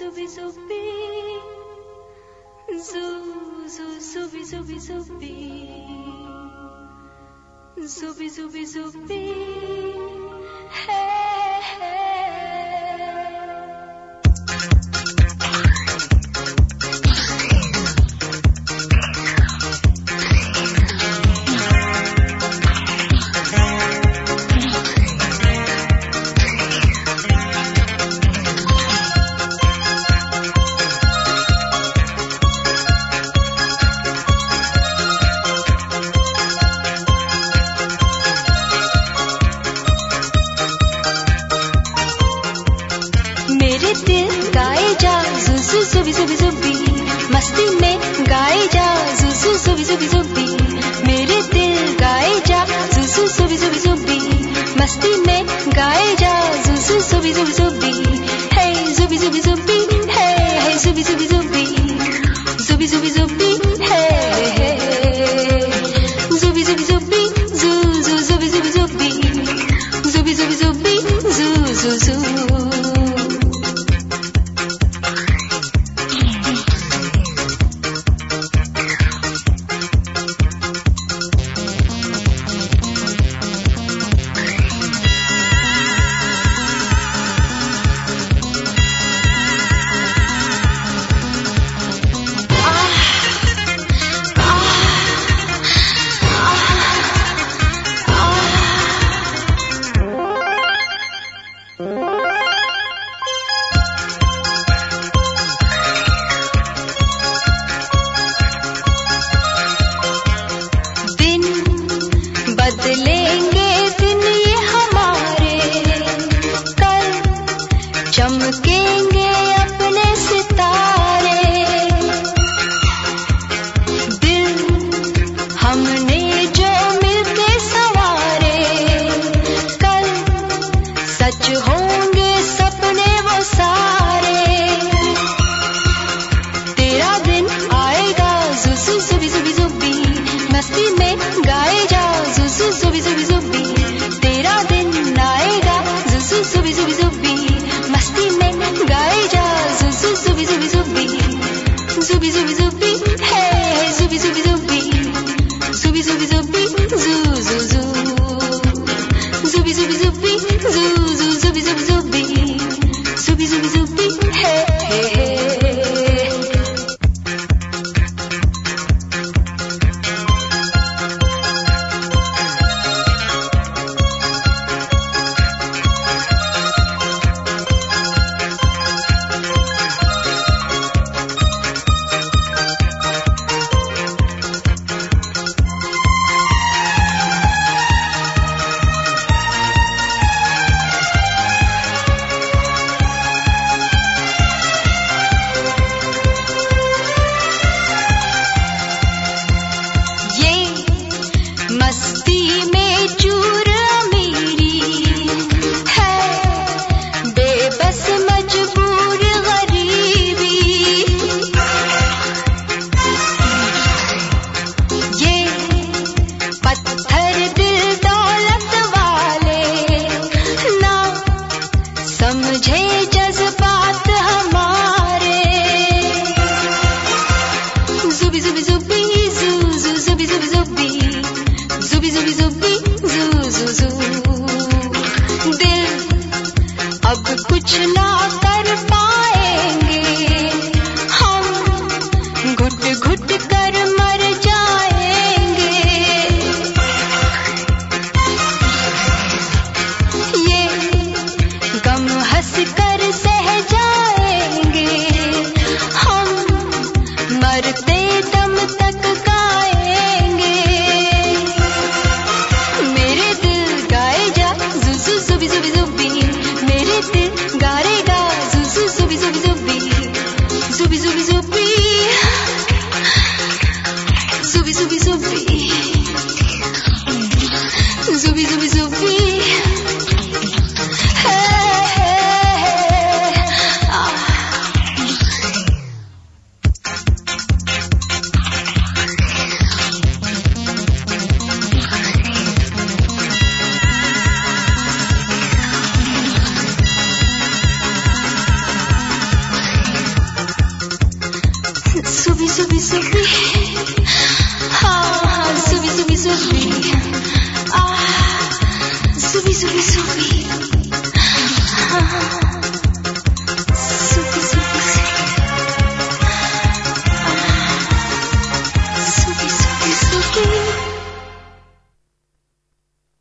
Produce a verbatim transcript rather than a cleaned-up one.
zubi zubi zu zu zubi zubi zubi zubi zubi zubi hey hey zubi zubi zubi मस्ती में गाए जा जुजू zubi zubi zubi मेरे दिल गाए जा जुजू zubi zubi zubi मस्ती में गाए जा जुजू zubi zubi zubi hey zubi zubi zubi hey hey zubi zubi zubi zubi zubi zubi hey hey zubi zubi zubi zu zu zubi zubi zubi zubi zubi zubi zu zu zu बदलेंगे दिन ये हमारे कल चमकेंगे अपने सितारे दिल हमने जो मिलके सवारे कल सच होंगे सपने वो सारे तेरा दिन आएगा जुजू जुबी जुबी जुबी मस्ती में गाए जा जुजू जुबी जुबी जुबी तेरा दिन आएगा जुजू जुबी जुबी जुबी मस्ती में गाए जा जुजू जुबी जुबी जुबी जुबी जुबी जुबी है जुबी जुबी जुबी जुबी जुबी जुबी जू जू जू जुबी जुबी जुबी जू जू जुबी जुबी जुबी जुबी जुबी जुबी है मस्ती में चूर अमीरी है बेबस मजबूर गरीबी ये पत्थर दिल दौलत वाले ना समझे जज्बात हमारे जुबी जुबी जुबी जू जू जुबी जुबी जुबी जुबी जुबी जुबी जू जू जू दिल अब कुछ ना कर पाएंगे हम घुट घुट कर मर जाएंगे ये गम हंस कर सह जाएंगे हम मरते दम तक गाएंगे मेरे दिल गाए जा जुजू जुबी जुबी जुबी मेरे दिल गाएगा जुजू जुबी जुबी जुबी जुबी जुबी जुबी जुबी जुबी जुबी जुबी जुबी जुबी zubi, ah, zubi, zubi, zubi, ah, zubi, zubi, zubi.